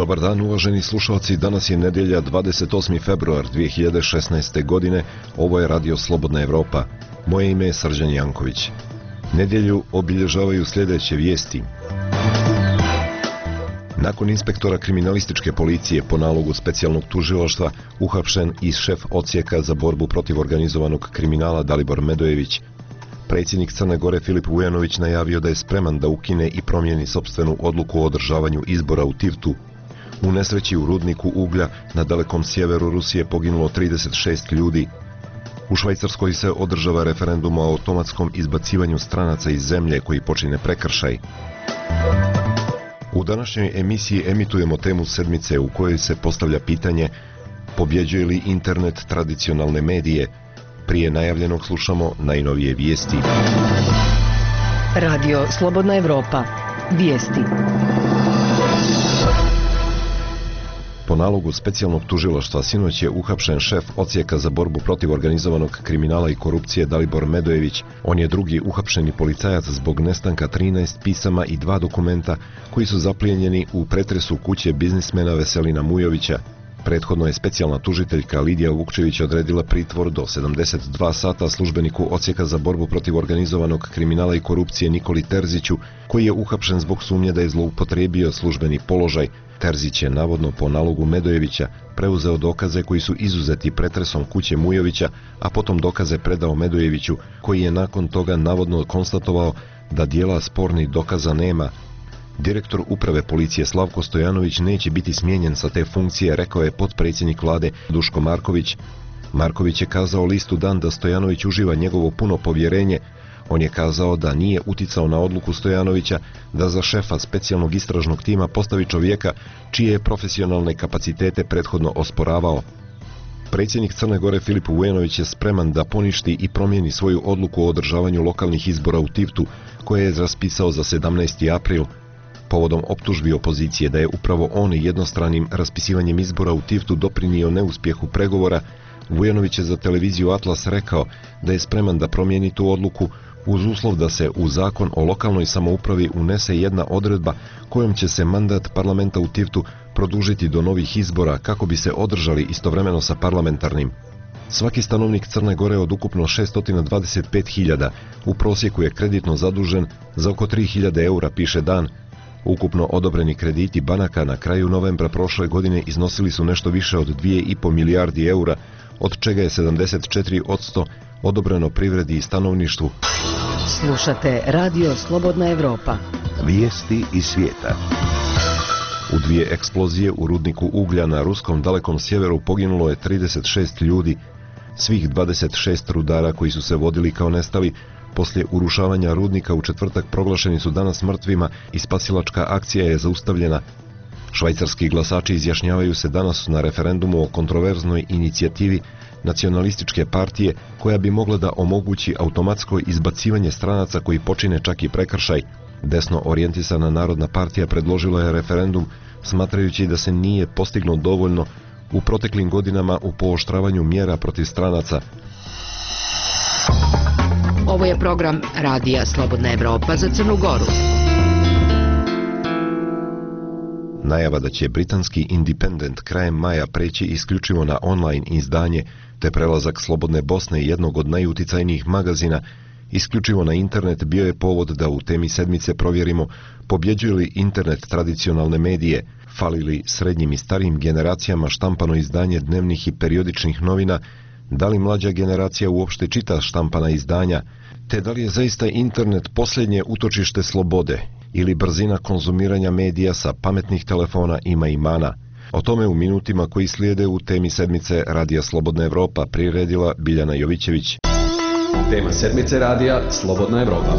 Dobar dan, uvaženi slušalci. Danas je nedjelja 28. februar 2016. godine. Ovo je Radio Slobodna Evropa. Moje ime je Srđan Janković. Nedjelju obilježavaju sljedeće vijesti. Nakon inspektora kriminalističke policije po nalogu specijalnog tužilaštva uhapšen i šef odsjeka za borbu protiv organizovanog kriminala Dalibor Medojević. Predsjednik Crne Gore Filip Vujanović najavio da je spreman da ukine i promijeni sopstvenu odluku o održavanju izbora u Tivtu. U nesreći u rudniku uglja na dalekom sjeveru Rusije poginulo 36 ljudi. U Švajcarskoj se održava referendum o automatskom izbacivanju stranaca iz zemlje koji počine prekršaj. U današnjoj emisiji emitujemo temu sedmice u kojoj se postavlja pitanje pobjeđuje li internet tradicionalne medije. Prije najavljenog slušamo najnovije vijesti. Radio Slobodna Evropa. Vijesti. Po nalogu specijalnog tužilaštva sinoć je uhapšen šef odsjeka za borbu protiv organizovanog kriminala i korupcije Dalibor Medojević. On je drugi uhapšeni policajac zbog nestanka 13 pisama i 2 dokumenta koji su zaplijenjeni u pretresu kuće biznismena Veselina Mujovića. Prethodno je specijalna tužiteljka Lidija Vukčević odredila pritvor do 72 sata službeniku odsjeka za borbu protiv organizovanog kriminala i korupcije Nikoli Terziću, koji je uhapšen zbog sumnje da je zloupotrijebio službeni položaj. Terzić je navodno po nalogu Medojevića preuzeo dokaze koji su izuzeti pretresom kuće Mujovića, a potom dokaze predao Medojeviću, koji je nakon toga navodno konstatovao da dijela spornih dokaza nema. Direktor uprave policije Slavko Stojanović neće biti smijenjen sa te funkcije, rekao je potpredsjednik vlade Duško Marković. Marković je kazao listu Dan da Stojanović uživa njegovo puno povjerenje. On je kazao da nije uticao na odluku Stojanovića da za šefa specijalnog istražnog tima postavi čovjeka čije je profesionalne kapacitete prethodno osporavao. Predsjednik Crne Gore Filip Vujanović je spreman da poništi i promijeni svoju odluku o održavanju lokalnih izbora u Tivtu, koje je raspisao za 17. april. Povodom optužbi opozicije da je upravo on jednostranim raspisivanjem izbora u Tivtu doprinio neuspjehu pregovora, Vujanović je za televiziju Atlas rekao da je spreman da promijeni tu odluku uz uslov da se u zakon o lokalnoj samoupravi unese jedna odredba kojom će se mandat parlamenta u Tivtu produžiti do novih izbora kako bi se održali istovremeno sa parlamentarnim. Svaki stanovnik Crne Gore od ukupno 625.000 u prosjeku je kreditno zadužen za oko 3.000 eura, piše Dan. Ukupno odobreni krediti banaka na kraju novembra prošle godine iznosili su nešto više od 2,5 milijardi eura, od čega je 74% odobreno privredi i stanovništvu. Slušate Radio Slobodna Evropa. Vijesti iz svijeta. U 2 eksplozije u rudniku uglja na ruskom dalekom sjeveru poginulo je 36 ljudi. Svih 26 rudara koji su se vodili kao nestali poslije urušavanja rudnika u četvrtak proglašeni su danas mrtvima i spasilačka akcija je zaustavljena. Švajcarski glasači izjašnjavaju se danas na referendumu o kontroverznoj inicijativi nacionalističke partije koja bi mogla da omogući automatsko izbacivanje stranaca koji počine čak i prekršaj. Desno orijentisana Narodna partija predložila je referendum smatrajući da se nije postiglo dovoljno u proteklim godinama u pooštravanju mjera protiv stranaca. Ovo je program Radija Slobodna Evropa za Crnu Goru. Najava da će britanski Independent krajem maja preći isključivo na online izdanje, te prelazak Slobodne Bosne, jednog od najuticajnijih magazina, isključivo na internet, bio je povod da u temi sedmice provjerimo pobjeđuje li internet tradicionalne medije, fali li srednjim i starijim generacijama štampano izdanje dnevnih i periodičnih novina, da li mlađa generacija uopšte čita štampana izdanja, te da li je zaista internet posljednje utočište slobode ili brzina konzumiranja medija sa pametnih telefona ima i mana. O tome u minutima koji slijede u temi sedmice Radija Slobodna Evropa priredila Biljana Jovićević. Tema sedmice Radija Slobodna Evropa.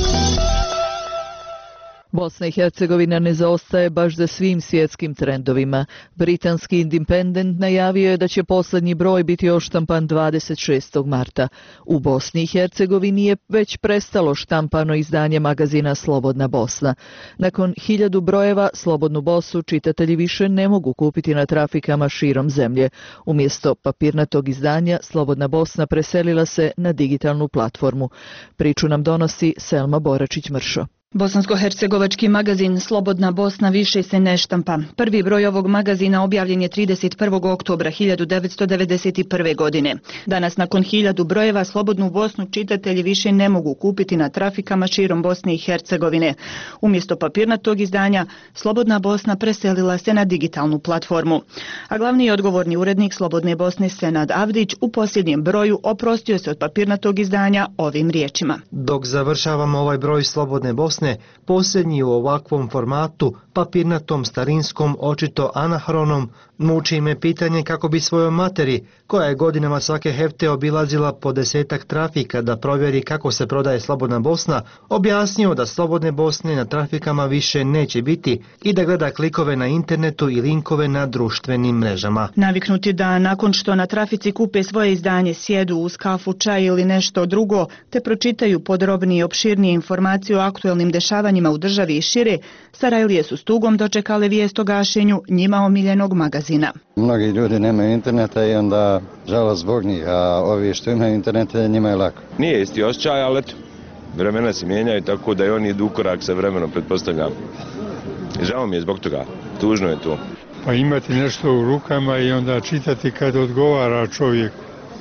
Bosna i Hercegovina ne zaostaje baš za svim svjetskim trendovima. Britanski Independent najavio je da će posljednji broj biti oštampan 26. marta. U Bosni i Hercegovini je već prestalo štampano izdanje magazina Slobodna Bosna. Nakon 1000 brojeva Slobodnu Bosnu čitatelji više ne mogu kupiti na trafikama širom zemlje. Umjesto papirnatog izdanja Slobodna Bosna preselila se na digitalnu platformu. Priču nam donosi Selma Boračić-Mršo. Bosansko-hercegovački magazin Slobodna Bosna više se ne štampa. Prvi broj ovog magazina objavljen je 31. oktobra 1991. godine. Danas, nakon 1000 brojeva, Slobodnu Bosnu čitatelji više ne mogu kupiti na trafikama širom Bosne i Hercegovine. Umjesto papirnatog izdanja, Slobodna Bosna preselila se na digitalnu platformu. A glavni i odgovorni urednik Slobodne Bosne Senad Avdić u posljednjem broju oprostio se od papirnatog izdanja ovim riječima. Dok završavamo ovaj broj Slobodne Bosne, posljednji u ovakvom formatu, papirnatom, starinskom, očito anahronom, muči me pitanje kako bi svojoj materi, koja je godinama svake hefte obilazila po 10-ak trafika da provjeri kako se prodaje Slobodna Bosna, objasnio da Slobodne Bosne na trafikama više neće biti i da gleda klikove na internetu i linkove na društvenim mrežama. Naviknuti da nakon što na trafici kupe svoje izdanje sjedu uz kafu, čaj ili nešto drugo, te pročitaju podrobnije i opširnije informacije o aktuelnim dešavanjima u državi i šire, Sarajlije su s tugom dočekale vijest o gašenju njima omiljenog magazina. Mnogi ljudi nemaju interneta i onda žalost zbog njih, a ovi što imaju internete njima je lako. Nije isti osjećaj, ali eto, vremena se mijenjaju tako da i oni idu u korak sa vremenom, pretpostavljam. Žao mi je zbog toga, tužno je to. Pa imati nešto u rukama i onda čitati kad odgovara čovjeku.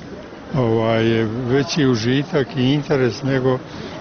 Je veći užitak i interes nego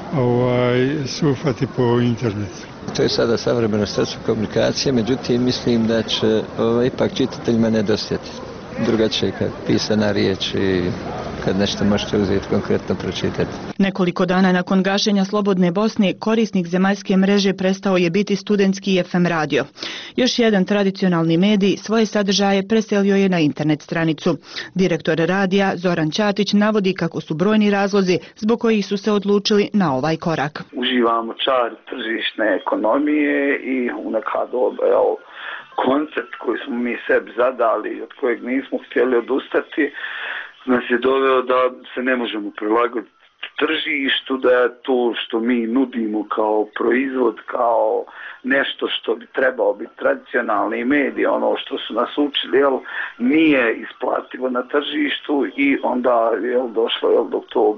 surfati po internetu. To je sada savremeno sredstvo komunikacije, međutim mislim da će ipak čitateljima nedostajati. Drugačije kad pisana riječ i kad nešto možete uzeti konkretno pročitati. Nekoliko dana nakon gašenja Slobodne Bosne, korisnik zemaljske mreže prestao je biti studentski FM radio. Još jedan tradicionalni medij svoje sadržaje preselio je na internet stranicu. Direktor radija Zoran Ćatić navodi kako su brojni razlozi zbog kojih su se odlučili na ovaj korak. Uživamo čar tržišne ekonomije i u neka doba, koncept koji smo mi sebi zadali, od kojeg nismo htjeli odustati, nas je doveo da se ne možemo prilagoditi tržištu, da je to što mi nudimo kao proizvod, kao nešto što bi trebao biti tradicionalni medij, ono što su nas učili, nije isplativo na tržištu i onda došlo do tog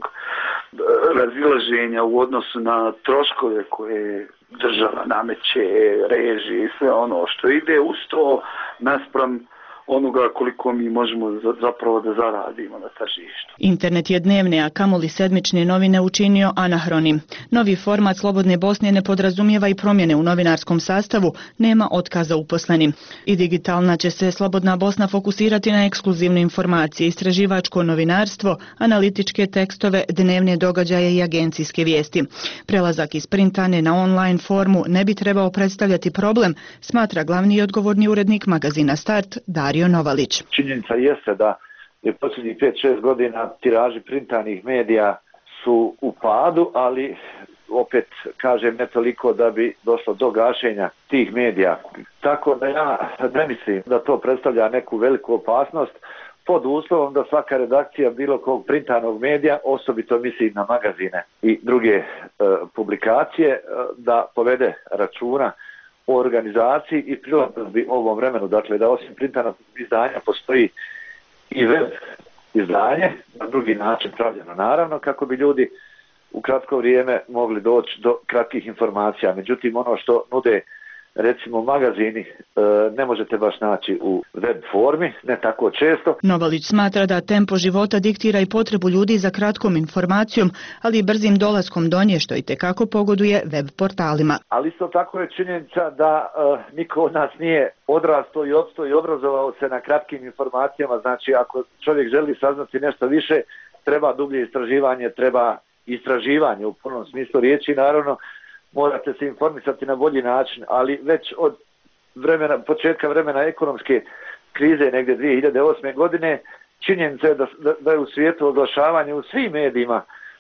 razilaženja u odnosu na troškove koje država nameće, režije i sve ono što ide uz to naspram onoga koliko mi možemo zapravo da zaradimo na tržištu. Internet je dnevne, a kamoli sedmične novine učinio anahronim. Novi format Slobodne Bosne ne podrazumijeva i promjene u novinarskom sastavu, nema otkaza uposlenim. I digitalna će se Slobodna Bosna fokusirati na ekskluzivne informacije, istraživačko novinarstvo, analitičke tekstove, dnevne događaje i agencijske vijesti. Prelazak iz printane na online formu ne bi trebao predstavljati problem, smatra glavni i odgovorni urednik magazina Start, Dario Novalić. Činjenica jeste da je posljednjih 5-6 godina tiraži printanih medija su u padu, ali opet kažem ne toliko da bi došlo do gašenja tih medija. Tako da ja ne mislim da to predstavlja neku veliku opasnost pod uslovom da svaka redakcija bilo kog printanog medija, osobito mislim na magazine i druge publikacije, da povede računa o organizaciji i prilagodbi ovom vremenu. Dakle, da osim printanog izdanja postoji i web izdanje, na drugi način pravljeno naravno, kako bi ljudi u kratko vrijeme mogli doći do kratkih informacija. Međutim, ono što nude recimo magazini ne možete baš naći u web formi, ne tako često. Novalić smatra da tempo života diktira i potrebu ljudi za kratkom informacijom, ali i brzim dolaskom do nje, što itekako pogoduje web portalima. Ali isto tako je činjenica da niko od nas nije odrastao i opstao i obrazovao se na kratkim informacijama. Znači, ako čovjek želi saznati nešto više, treba dublje istraživanje, treba istraživanje u punom smislu riječi, naravno, morate se informisati na bolji način, ali već od početka vremena ekonomske krize, negdje 2008. godine, činjenica je da je u svijetu oglašavanje u svim medijima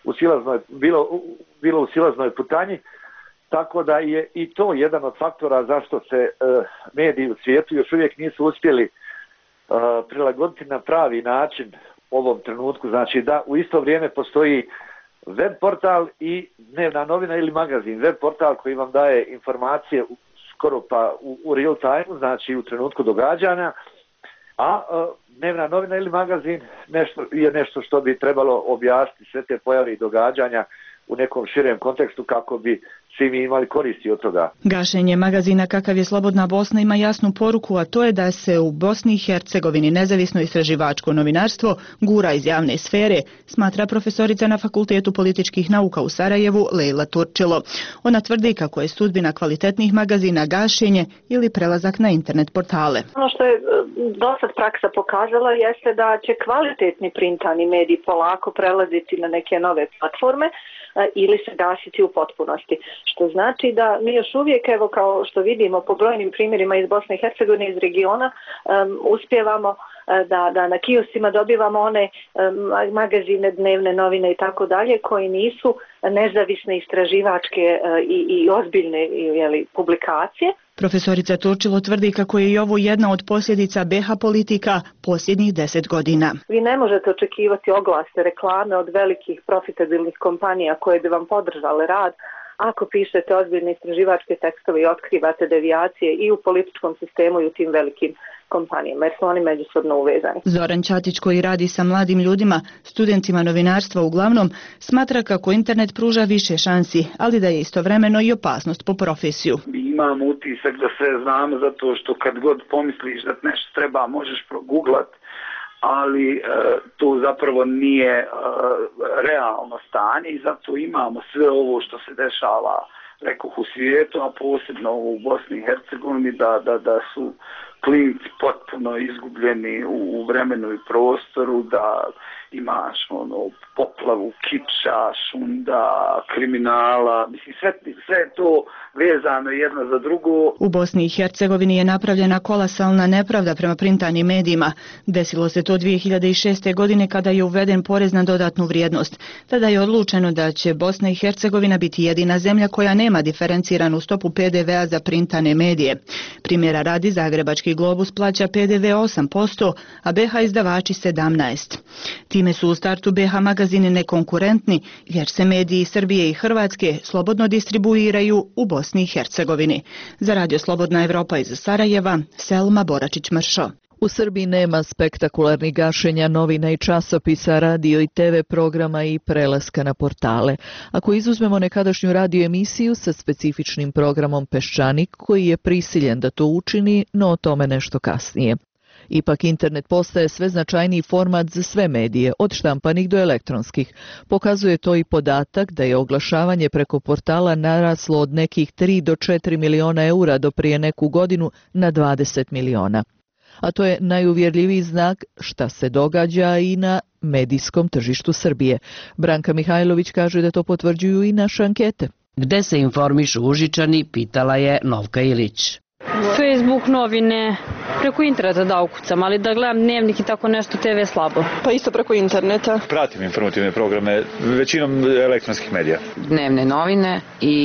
bilo u silaznoj putanji, tako da je i to jedan od faktora zašto se mediji u svijetu još uvijek nisu uspjeli prilagoditi na pravi način ovom trenutku. Znači da u isto vrijeme postoji web portal i dnevna novina ili magazin. Web portal koji vam daje informacije skoro pa u real time, znači u trenutku događanja, a dnevna novina ili magazin je nešto što bi trebalo objasniti sve te pojave i događanja u nekom širem kontekstu kako bi svi mi imali koristi od toga. Gašenje magazina Kakav je Slobodna Bosna ima jasnu poruku, a to je da se u Bosni i Hercegovini nezavisno istraživačko novinarstvo gura iz javne sfere, smatra profesorica na Fakultetu političkih nauka u Sarajevu Lejla Turčilo. Ona tvrdi kako je sudbina kvalitetnih magazina gašenje ili prelazak na internet portale. Ono što je dosad praksa pokazala jeste da će kvalitetni printani mediji polako prelaziti na neke nove platforme ili se gasiti u potpunosti. Što znači da mi još uvijek, evo kao što vidimo po brojnim primjerima iz Bosne i Hercegovine, iz regiona, uspijevamo da na kioscima dobivamo one magazine, dnevne novine i tako dalje, koji nisu nezavisne istraživačke i ozbiljne publikacije. Profesorica Turčilo tvrdi kako je i ovo jedna od posljedica BH politika posljednjih 10 godina. Vi ne možete očekivati oglase, reklame od velikih profitabilnih kompanija koje bi vam podržale rad ako pišete ozbiljne istraživačke tekstove i otkrivate devijacije i u političkom sistemu i u tim velikim kompanijama, jer su oni međusobno uvezani. Zoran Ćatić, koji radi sa mladim ljudima, studentima novinarstva uglavnom, smatra kako internet pruža više šansi, ali da je istovremeno i opasnost po profesiju. Imam utisak da sve znamo zato što kad god pomisliš da nešto treba možeš proguglat, ali to zapravo nije realno stanje i zato imamo sve ovo što se dešava rekoh u svijetu, a posebno u Bosni i Hercegovini, da su klinci potpuno izgubljeni u vremenu i prostoru, da imaš poplavu kiča, šunda, kriminala, mislim sve je to vezano jedno za drugo. U Bosni i Hercegovini je napravljena kolosalna nepravda prema printanim medijima. Desilo se to 2006. godine kada je uveden porez na dodatnu vrijednost. Tada je odlučeno da će Bosna i Hercegovina biti jedina zemlja koja nema diferenciranu stopu PDV-a za printane medije. Primjera radi, Zagrebački Globus plaća PDV 8%, a BH izdavači 17%. Time su u startu BH magazini nekonkurentni, jer se mediji Srbije i Hrvatske slobodno distribuiraju u Bosni i Hercegovini. Za Radio Slobodna Evropa iz Sarajeva, Selma Boračić-Mršo. U Srbiji nema spektakularnih gašenja novina i časopisa, radio i TV programa i prelaska na portale. Ako izuzmemo nekadašnju radio emisiju sa specifičnim programom Peščanik, koji je prisiljen da to učini, no o tome nešto kasnije. Ipak internet postaje sve značajniji format za sve medije, od štampanih do elektronskih. Pokazuje to i podatak da je oglašavanje preko portala naraslo od nekih 3 do 4 miliona eura do prije neku godinu na 20 miliona. A to je najuvjerljiviji znak šta se događa i na medijskom tržištu Srbije. Branka Mihajlović kaže da to potvrđuju i naše ankete. Gde se informišu Užičani, pitala je Novka Ilić. Facebook, novine, preko interneta da ukucam, ali da gledam dnevnik i tako nešto, TV slabo. Pa isto preko interneta. Pratim informativne programe, većinom elektronskih medija. Dnevne novine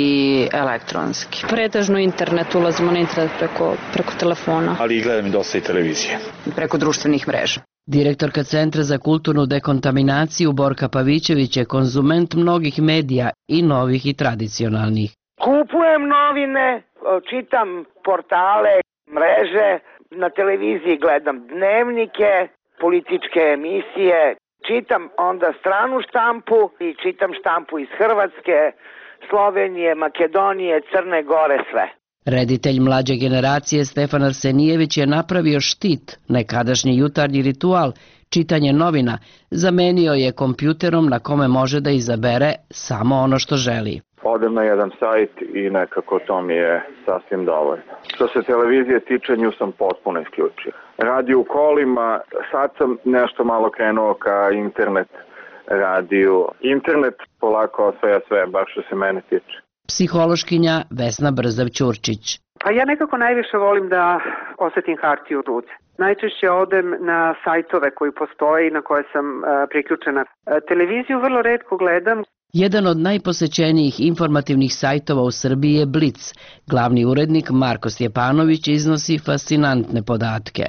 i elektronski. Pretežno internet, ulazimo na internet preko telefona. Ali i gledam dosta i televizije. Preko društvenih mreža. Direktorka Centra za kulturnu dekontaminaciju Borka Pavićević je konzument mnogih medija i novih i tradicionalnih. Kupujem novine, čitam portale, mreže, na televiziji gledam dnevnike, političke emisije, čitam onda stranu štampu i čitam štampu iz Hrvatske, Slovenije, Makedonije, Crne Gore, sve. Reditelj mlađe generacije Stefan Arsenijević je napravio štit, nekadašnji jutarnji ritual, čitanje novina, zamenio je kompjuterom na kome može da izabere samo ono što želi. Odem na jedan sajt i nekako to mi je sasvim dovoljno. Što se televizije tiče, nju sam potpuno isključio. Radio u kolima, sad sam nešto malo krenuo ka internet radiju. Internet polako osvaja sve, baš što se mene tiče. Psihološkinja Vesna Brzav-Ćurčić. Pa ja nekako najviše volim da osjetim hartiju u ruci. Najčešće odem na sajtove koji postoje i na koje sam priključena. Televiziju vrlo retko gledam. Jedan od najposećenijih informativnih sajtova u Srbiji je Blic. Glavni urednik Marko Stjepanović iznosi fascinantne podatke.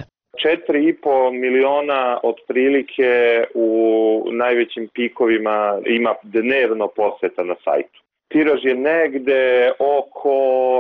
4,5 miliona otprilike u najvećim pikovima ima dnevno poseta na sajtu. Tiraž je negde oko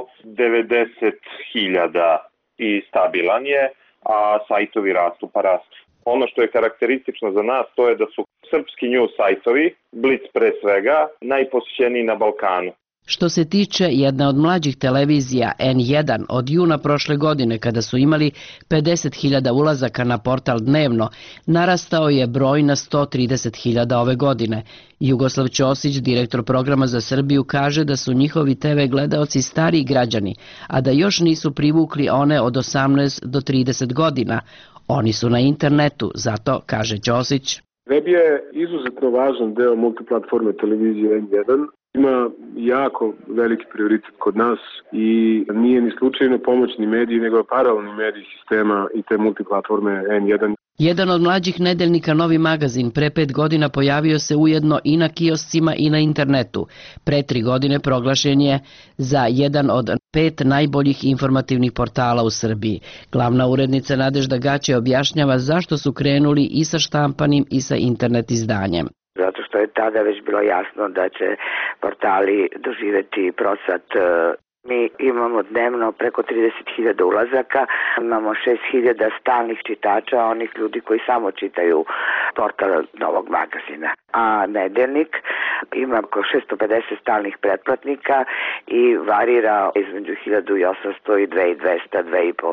90.000 i stabilan je, a sajtovi rastu pa rastu. Ono što je karakteristično za nas to je da su srpski news sajtovi, Blic pre svega, najposjećeniji na Balkanu. Što se tiče jedne od mlađih televizija N1 od juna prošle godine kada su imali 50.000 ulazaka na portal dnevno, narastao je broj na 130.000 ove godine. Jugoslav Ćosić, direktor programa za Srbiju, kaže da su njihovi TV gledaoci stariji građani, a da još nisu privukli one od 18 do 30 godina. Oni su na internetu, zato, kaže Ćosić. Web je izuzetno važan deo multiplatforme televizije N1. Ima jako veliki prioritet kod nas i nije ni slučajno pomoćni mediji, nego paralelni mediji sistema i te multiplatforme N1. Jedan od mlađih nedeljnika Novi magazin pre 5 godina pojavio se ujedno i na kioscima i na internetu. Pre 3 godine proglašen je za jedan od 5 najboljih informativnih portala u Srbiji. Glavna urednica Nadežda Gaće objašnjava zašto su krenuli i sa štampanim i sa internet izdanjem. Zato što je tada već bilo jasno da će portali doživeti procvat. Mi imamo dnevno preko 30.000 ulazaka, imamo 6.000 stalnih čitača, onih ljudi koji samo čitaju portal Novog magazina. A nedeljnik ima oko 650 stalnih pretplatnika i varira između 1.800 i 2.200,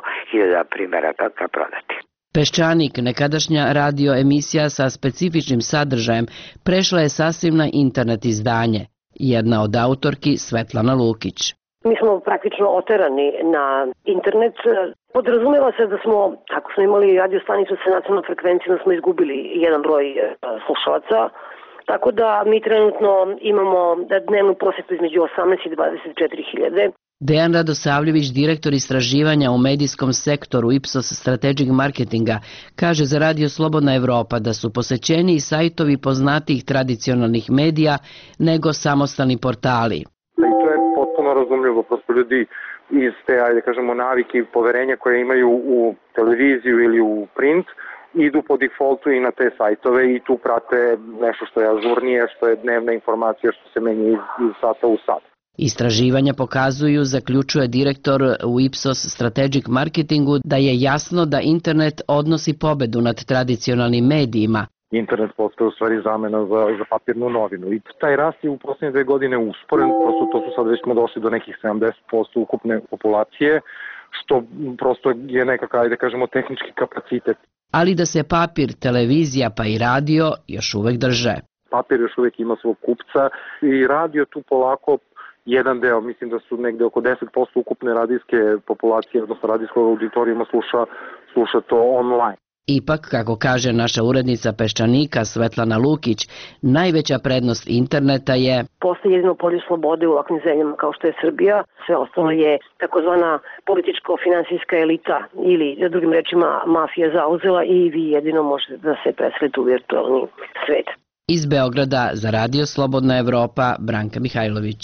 2.500 primeraka prodati. Peščanik, nekadašnja radio emisija sa specifičnim sadržajem, prešla je sasvim na internet izdanje. Jedna od autorki Svetlana Lukić. Mi smo praktično oterani na internet. Podrazumeva se da smo, ako smo imali radio stanicu sa nacionalnom frekvencijom, smo izgubili jedan broj slušalaca. Tako da mi trenutno imamo dnevnu prosjeku između 18 i 24.000. Dejan Radosavljević, direktor istraživanja u medijskom sektoru Ipsos Strategic Marketinga, kaže za Radio Slobodna Evropa da su posećeniji sajtovi poznatijih tradicionalnih medija nego samostalni portali. I to je potpuno razumljivo, prosto ljudi iz te, ajde kažemo, navike i poverenja koje imaju u televiziju ili u print, idu po defaultu i na te sajtove i tu prate nešto što je ažurnije, što je dnevna informacija, što se menja iz sata u sat. Istraživanja pokazuju, zaključuje direktor u Ipsos Strategic Marketingu, da je jasno da internet odnosi pobedu nad tradicionalnim medijima. Internet postaje u stvari zamena za papirnu novinu i taj rast je u posljednje 2 godine usporen, prosto to su sad već smo došli do nekih 70% ukupne populacije, što prosto je nekakav, ajde kažemo, tehnički kapacitet. Ali da se papir, televizija pa i radio još uvek drže. Papir još uvek ima svog kupca i radio tu polako jedan deo, mislim da su negde oko 10% ukupne radijske populacije, odnosno radijskog auditorijuma sluša to online. Ipak, kako kaže naša urednica Peščanika Svetlana Lukić, najveća prednost interneta je... Postoji jedino polje slobode u ovakvim zemljama kao što je Srbija, sve ostalo je takozvana političko-finansijska elita ili, drugim rečima, mafija zauzela i vi jedino možete da se preselite u virtualni svet. Iz Beograda za Radio Slobodna Evropa, Branka Mihajlović.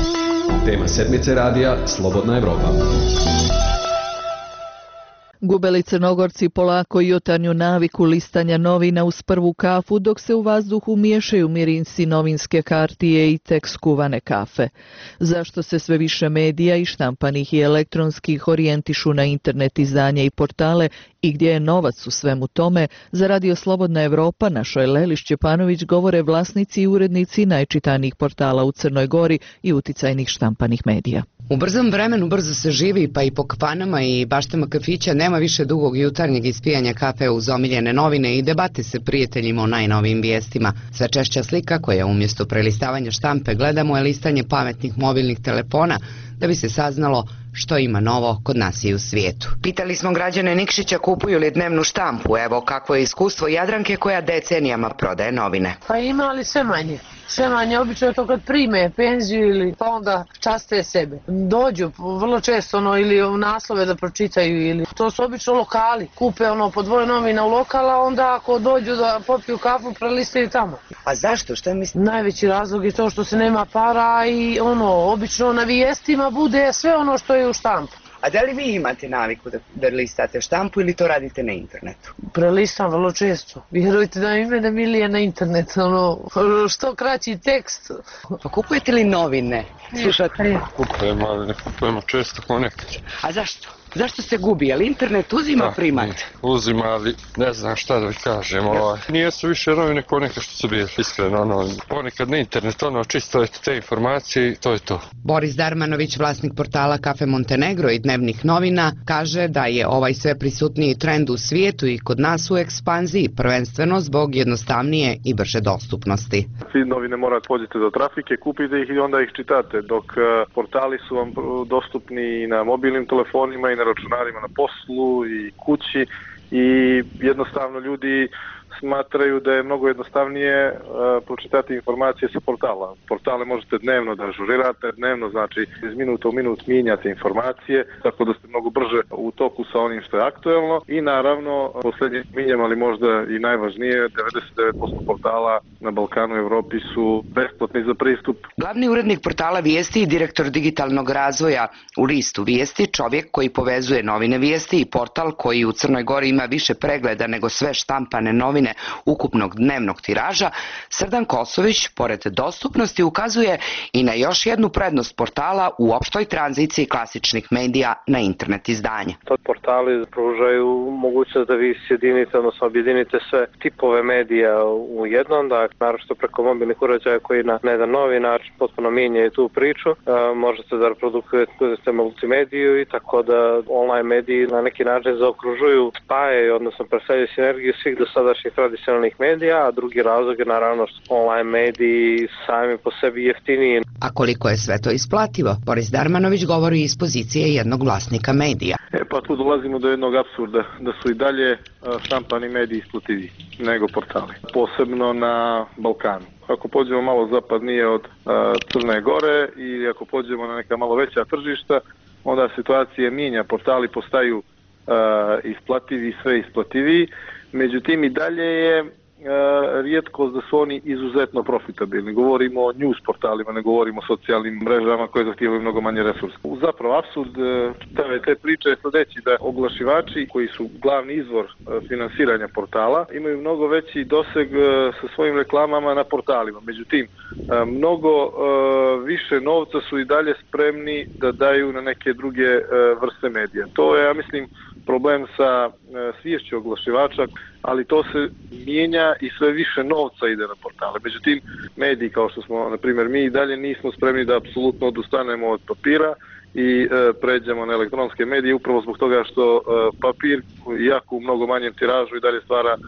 Tema sedmice radija Slobodna Evropa. Gubeli Crnogorci polako jutarnju naviku listanja novina uz prvu kafu, dok se u vazduhu miješaju mirinci novinske kartije i tek skuvane kafe. Zašto se sve više medija i štampanih i elektronskih orijentišu na internet izdanja i portale i gdje je novac u svemu tome, za Radio Slobodna Evropa našoj Leli Šćepanović govore vlasnici i urednici najčitanijih portala u Crnoj Gori i uticajnih štampanih medija. U brzom vremenu brzo se živi, pa i po kafanama i baštama kafića nema više dugog jutarnjeg ispijanja kafe uz omiljene novine i debate se prijateljima o najnovijim vijestima. Sve češća slika koja umjesto prelistavanja štampe gledamo je listanje pametnih mobilnih telefona da bi se saznalo što ima novo kod nas i u svijetu. Pitali smo građane Nikšića kupuju li dnevnu štampu, evo kakvo je iskustvo Jadranke koja decenijama prodaje novine. Pa ima, ali sve manje. Sve manje, obično je to kad prime penziju ili pa onda časte sebe. Dođu vrlo često ili naslove da pročitaju ili to su obično lokali. Kupe po 2 novina u lokala, onda ako dođu da popiju kafu prelistaju tamo. A zašto? Šta mislim? Najveći razlog je to što se nema para i obično na vijestima bude sve ono što je u štampu. A da li vi imate naviku da listate štampu ili to radite na internetu? Prelistam vrlo često. Vjerujte da mi mene milije na internet, što kraći tekst. Pa kupujete li novine? Slušate? Kupujemo, ali ne kupujemo često kao nekad. A zašto? Zašto se gubi? Ali internet uzima primat? Uzima, ali ne znam šta da vi kažem. Nije su više novine kao neka što su bili, iskreno. Ponekad na internet, čisto te informacije i to je to. Boris Darmanović, vlasnik portala Kafe Montenegro i dnevnih novina, kaže da je ovaj sve prisutniji trend u svijetu i kod nas u ekspanziji, prvenstveno zbog jednostavnije i brže dostupnosti. Svi novine morate pođete do trafike, kupite ih i onda ih čitate, dok portali su vam dostupni i na mobilnim telefonima i na računarima na poslu i kući i jednostavno ljudi smatraju da je mnogo jednostavnije pročitati informacije sa portala. Portale možete dnevno da ažurirate, dnevno znači iz minuta u minut mijenjate informacije, tako da ste mnogo brže u toku sa onim što je aktuelno i naravno, posljednje minjem, ali možda i najvažnije, 99% portala na Balkanu i Evropi su besplatni za pristup. Glavni urednik portala Vijesti i direktor digitalnog razvoja u listu Vijesti, čovjek koji povezuje novine Vijesti i portal koji u Crnoj Gori ima više pregleda nego sve štampane novine ukupnog dnevnog tiraža, Srdan Kosović, pored dostupnosti, ukazuje i na još jednu prednost portala u opštoj tranziciji klasičnih medija na internet izdanje. Portali pružaju mogućnost da vi sjedinite, odnosno objedinite sve tipove medija u jednom, dakle, naročito preko mobilnih uređaja koji na jedan novi način potpuno mijenjaju tu priču. Možete da reprodukujete multimediju i tako da online mediji na neki način zaokružuju, spajaju, odnosno predstavljaju sinergiju svih dosadašnjih tradicionalnih medija, a drugi razlog je naravno što online mediji sami po sebi jeftiniji. A koliko je sve to isplativo? Boris Darmanović govori iz pozicije jednog vlasnika medija. Pa tu dolazimo do jednog apsurda, da su i dalje štampani mediji isplativiji nego portali, posebno na Balkanu. Ako pođemo malo zapadnije od Crne Gore i ako pođemo na neka malo veća tržišta, onda situacija mijenja, portali postaju isplativi, sve isplativiji. Međutim, i dalje je rijetkost da su oni izuzetno profitabilni. Govorimo o news portalima, ne govorimo o socijalnim mrežama koje zahtijevaju mnogo manje resursa. Zapravo, apsurd te priče je sljedeći, da oglašivači koji su glavni izvor finansiranja portala imaju mnogo veći doseg sa svojim reklamama na portalima. Međutim, mnogo više novca su i dalje spremni da daju na neke druge vrste medija. To je, ja mislim, problem sa sviješću oglašivača, ali to se mijenja i sve više novca ide na portale. Međutim, mediji kao što smo, na primjer, mi i dalje nismo spremni da apsolutno odustanemo od papira i pređemo na elektronske medije upravo zbog toga što papir, iako u mnogo manjem tiražu, i dalje stvara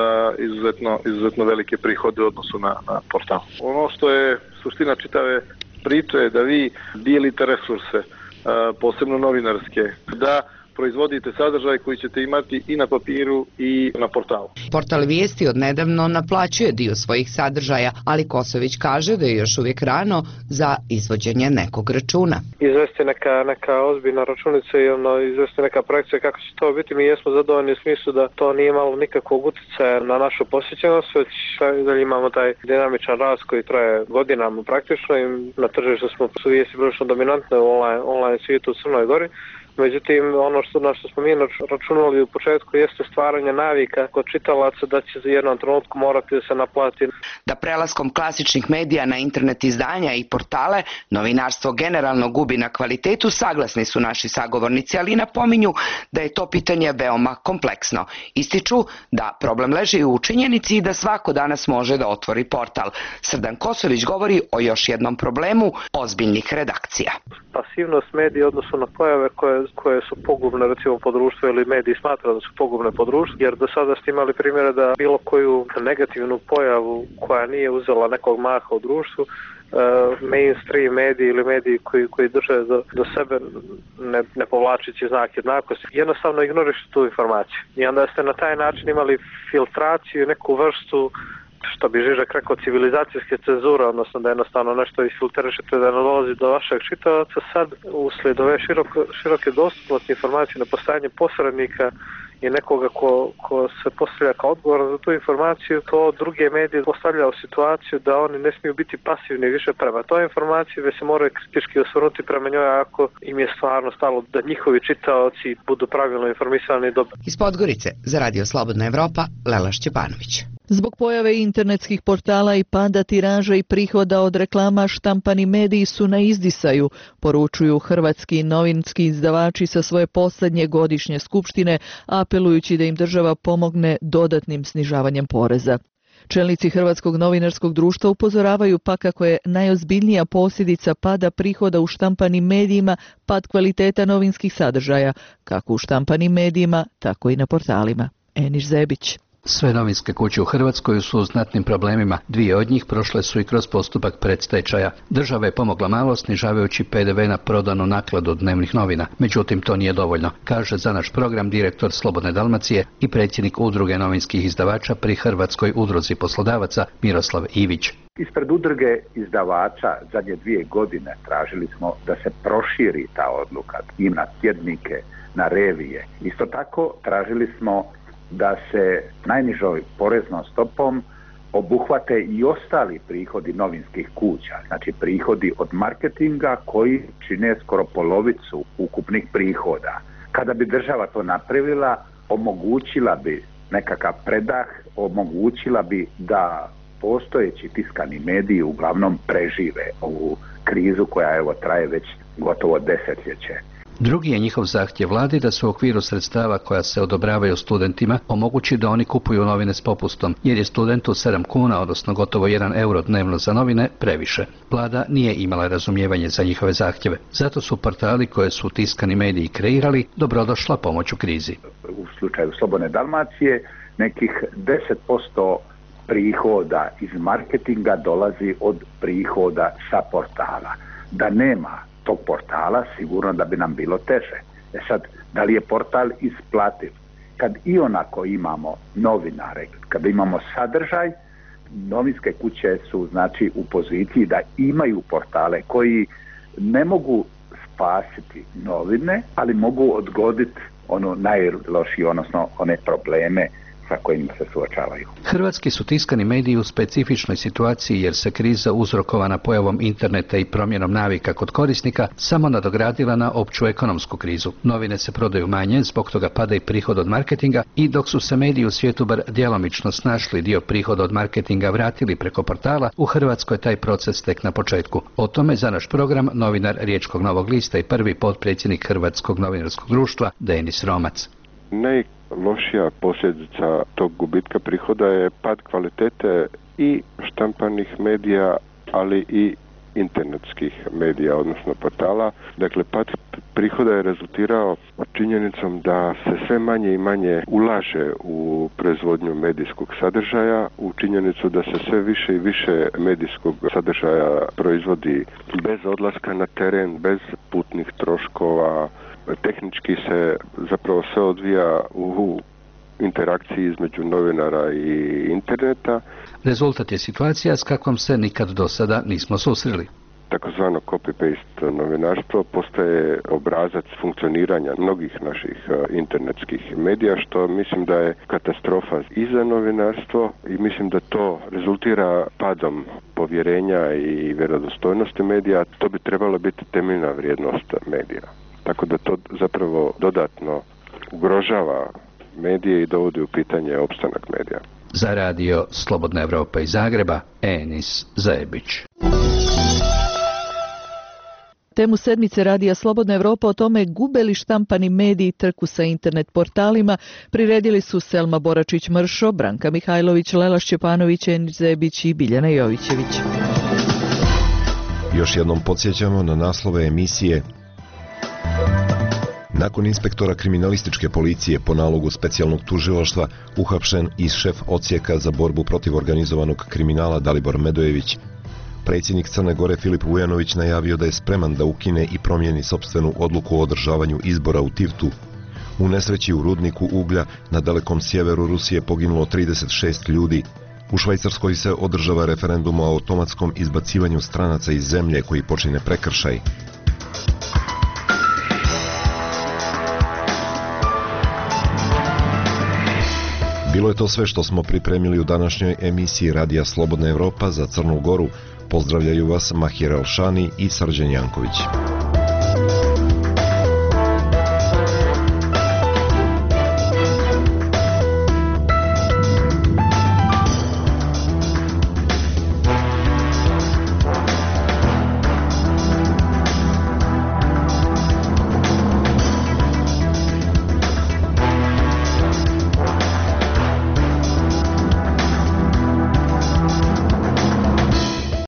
izuzetno velike prihode u odnosu na portal. Ono što je suština čitave priče je da vi dijelite resurse, posebno novinarske, da proizvodite sadržaj koji ćete imati i na papiru i na portalu. Portal Vijesti odnedavno naplaćuje dio svojih sadržaja, ali Kosović kaže da je još uvijek rano za izvođenje nekog računa. Izvesti neka ozbiljna računica i izvesti neka projekcija kako će to biti. Mi jesmo zadovoljni u smislu da to nije imalo nikakvog utjecaja na našu posjećenost, već da imamo taj dinamičan rast koji traje godinama praktično i na tržištu smo su Vijesti prilično dominantne u online svijetu u Crnoj Gori. Međutim, ono na što smo mi računali u početku jeste stvaranje navika kod čitalaca da će za jednom trenutku morati da se naplati. Da prelaskom klasičnih medija na internet izdanja i portale novinarstvo generalno gubi na kvalitetu, saglasni su naši sagovornici, ali napominju da je to pitanje veoma kompleksno. Ističu da problem leži u činjenici i da svako danas može da otvori portal. Srdan Kosović govori o još jednom problemu ozbiljnih redakcija. Pasivnost medija odnosno na pojave koje su pogubne recimo po društvu ili mediji smatraju da su pogubne po društvu, jer do sada ste imali primjere da bilo koju negativnu pojavu koja nije uzela nekog maha u društvu, mainstream mediji ili mediji koji drže do sebe ne povlačeći znak jednakosti, jednostavno ignorišu tu informaciju. I onda ste na taj način imali filtraciju, neku vrstu, što bi Žižek rekao, civilizacijske cenzure, odnosno da jednostavno nešto isfiltrišete da ne dolazi do vašeg čitalaca. Sad, uslijed ove široke dostupnosti informacije na postojanje posrednika i nekoga ko se postavlja kao odgovoran za tu informaciju, to druge medije postavlja u situaciju da oni ne smiju biti pasivni više prema toj informaciji, već se moraju kritički osvrnuti prema njoj ako im je stvarno stalo da njihovi čitaoci budu pravilno informisani i dobro. Iz Podgorice za Radio Slobodna Evropa, Lela Šćepanović. Zbog pojave internetskih portala i pada tiraža i prihoda od reklama, štampani mediji su na izdisaju, poručuju hrvatski novinski izdavači sa svoje posljednje godišnje skupštine, apelujući da im država pomogne dodatnim snižavanjem poreza. Čelnici Hrvatskog novinarskog društva upozoravaju pa kako je najozbiljnija posljedica pada prihoda u štampanim medijima pad kvaliteta novinskih sadržaja, kako u štampanim medijima, tako i na portalima. Eniš Zebić. Sve novinske kuće u Hrvatskoj su u znatnim problemima. 2 od njih prošle su i kroz postupak predstečaja. Država je pomogla malo snižavajući PDV na prodanu nakladu dnevnih novina. Međutim, to nije dovoljno, kaže za naš program direktor Slobodne Dalmacije i predsjednik Udruge novinskih izdavača pri Hrvatskoj udruzi poslodavaca Miroslav Ivić. Ispred udruge izdavača zadnje 2 godine tražili smo da se proširi ta odluka i na tjednike, na revije. Isto tako tražili smo da se najnižoj poreznom stopom obuhvate i ostali prihodi novinskih kuća, znači prihodi od marketinga koji čine skoro polovicu ukupnih prihoda. Kada bi država to napravila, omogućila bi nekakav predah, omogućila bi da postojeći tiskani mediji uglavnom prežive ovu krizu koja evo traje već gotovo desetljeće. Drugi je njihov zahtjev vladi da se u okviru sredstava koja se odobravaju studentima omogući da oni kupuju novine s popustom, jer je studentu 7 kuna, odnosno gotovo 1 euro dnevno za novine, previše. Vlada nije imala razumijevanje za njihove zahtjeve. Zato su portali koje su tiskani mediji kreirali dobrodošla pomoć u krizi. U slučaju Slobodne Dalmacije nekih 10% prihoda iz marketinga dolazi od prihoda sa portala. Da nema tog portala, sigurno da bi nam bilo teže. Sad, da li je portal isplativ? Kad i onako imamo novinare, kad imamo sadržaj, novinske kuće su znači u poziciji da imaju portale koji ne mogu spasiti novine, ali mogu odgoditi ono najlošije, odnosno one probleme sa kojima se suočavaju. Hrvatski su tiskani mediji u specifičnoj situaciji jer se kriza uzrokovana pojavom interneta i promjenom navika kod korisnika samo nadogradila na opću ekonomsku krizu. Novine se prodaju manje, zbog toga pada i prihod od marketinga i dok su se mediji u svijetu bar djelomično snašli dio prihoda od marketinga vratili preko portala, u Hrvatskoj je taj proces tek na početku. O tome za naš program novinar Riječkog Novog lista i prvi potpredsjednik Hrvatskog novinarskog društva Denis Romac. Najlošija posljedica tog gubitka prihoda je pad kvalitete i štampanih medija, ali i internetskih medija, odnosno portala. Dakle, pad prihoda je rezultirao činjenicom da se sve manje i manje ulaže u proizvodnju medijskog sadržaja, u činjenicu da se sve više i više medijskog sadržaja proizvodi bez odlaska na teren, bez putnih troškova. Tehnički se zapravo sve odvija u interakciji između novinara i interneta. Rezultat je situacija s kakvom se nikad do sada nismo susreli. Takozvano copy-paste novinarstvo postaje obrazac funkcioniranja mnogih naših internetskih medija, što mislim da je katastrofa i za novinarstvo i mislim da to rezultira padom povjerenja i vjerodostojnosti medija. To bi trebalo biti temeljna vrijednost medija. Tako da to zapravo dodatno ugrožava medije i dovodi u pitanje opstanak medija. Za radio Slobodna Evropa iz Zagreba, Enis Zebić. Temu sedmice radija Slobodna Evropa o tome gube li štampani mediji trku sa internet portalima priredili su Selma Boračić-Mršo, Branka Mihajlović, Lela Šćepanović, Enis Zebić i Biljana Jovićević. Još jednom podsjećamo na naslove emisije. Nakon inspektora kriminalističke policije po nalogu specijalnog tužilaštva uhapšen i šef odsjeka za borbu protiv organizovanog kriminala Dalibor Medojević. Predsjednik Crne Gore Filip Vujanović najavio da je spreman da ukine i promijeni sopstvenu odluku o održavanju izbora u Tivtu. U nesreći u rudniku uglja na dalekom sjeveru Rusije poginulo 36 ljudi. U Švajcarskoj se održava referendum o automatskom izbacivanju stranaca iz zemlje koji počine prekršaj. Bilo je to sve što smo pripremili u današnjoj emisiji Radija Slobodna Evropa za Crnu Goru. Pozdravljaju vas Mahir Elšani i Srđan Janković.